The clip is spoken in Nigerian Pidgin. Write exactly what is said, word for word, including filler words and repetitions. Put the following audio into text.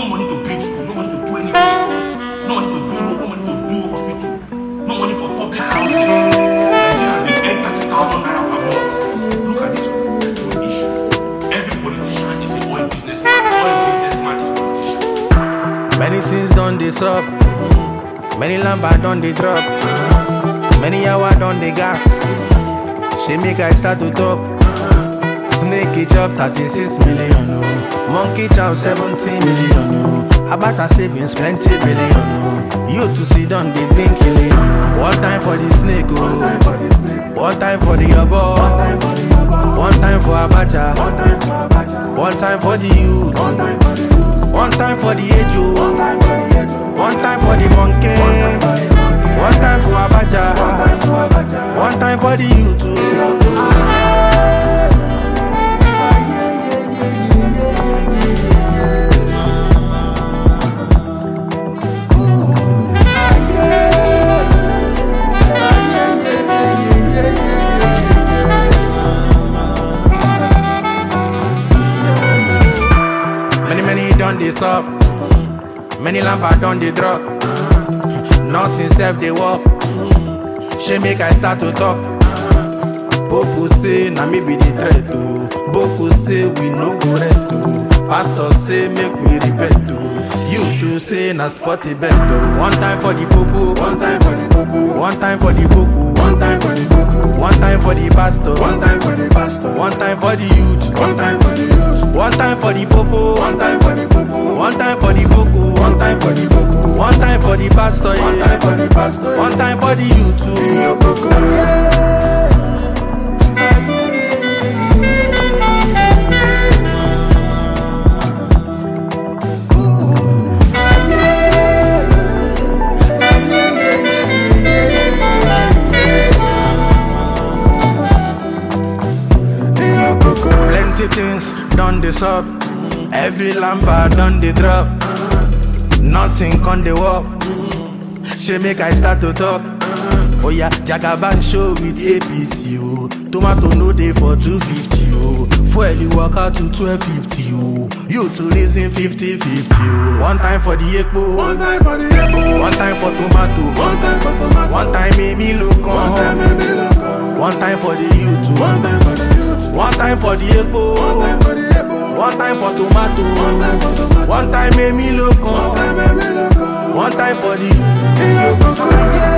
No money to build school, no money to do anything. No money to do road, no money to do hospital. No money for public housing. Nigerians dey earn thirty thousand naira per month. Look at this petrol issue. Every politician is an oil businessman. Oil businessman is politician. Many things done this up. Many lamba done they drop. Many hour done they gas. She make I start to talk. Snake it up thirty-six million. Oh. Monkey chow seventeen million. Oh. Abata savings plenty billion. Oh. You to see done they drink million. Oh. One time for the snake. Oh. One time for the yabo. One time for Abacha. One time for the youth. One time for the age. One time for the monkey. One time for Abacha. One time for the youth. Many, many done this up. Many lamba done they drop. Nothing self they walk. She make I start to talk. Boku say na me be the threat too. Boku say we no go rest too. Pastor say make we repent too. You too say na spotty bet too. One time for the popo, one time for the popo, one time for the boku, one time for the boku, one time for the pastor, one time for the pastor, one time for the youth, one time for the youth, one time for the popo, one time for the popo, one time for the boku, one time for the boku, one time for the pastor, one time for the pastor, one time for the youth too. Plenty things done this up. Every lamba done the drop. Nothing con the walk. She make I start to talk. Oh yeah, Jagaban show with A P C. Oh. Tomato no day for two fifty. Oh. Fuel you walk out to twelve fifty. Oh. You to reason fifty fifty. Oh. One time for the epo. One time for the apple. One time for tomato. One time for tomato. One time make me look on. One time make me look on. One time for the youth. One time for the youth. One time for the epo. One time for the apple. One time for tomato. One time for tomato. One time make me look One on. time make me look on. One time for the Yeah.